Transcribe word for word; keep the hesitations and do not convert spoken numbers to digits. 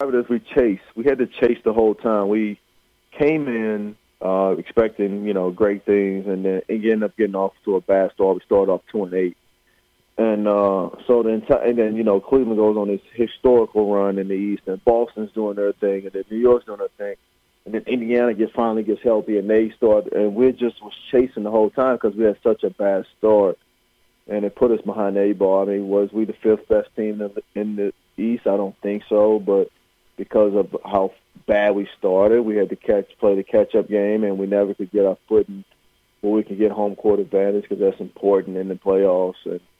describe it as we chased. We had to chase the whole time. We came in uh, expecting, you know, great things, and then and ended up getting off to a bad start. We started off two and eight, and uh, so then and then you know Cleveland goes on this historical run in the East, and Boston's doing their thing, and then New York's doing their thing, and then Indiana gets finally gets healthy, and they start, and we just was chasing the whole time because we had such a bad start, and it put us behind the eight ball. I mean, was we the fifth best team in the, in the East? I don't think so, but because of how bad we started, we had to catch play the catch-up game, and we never could get our foot in where we can get home court advantage because that's important in the playoffs. And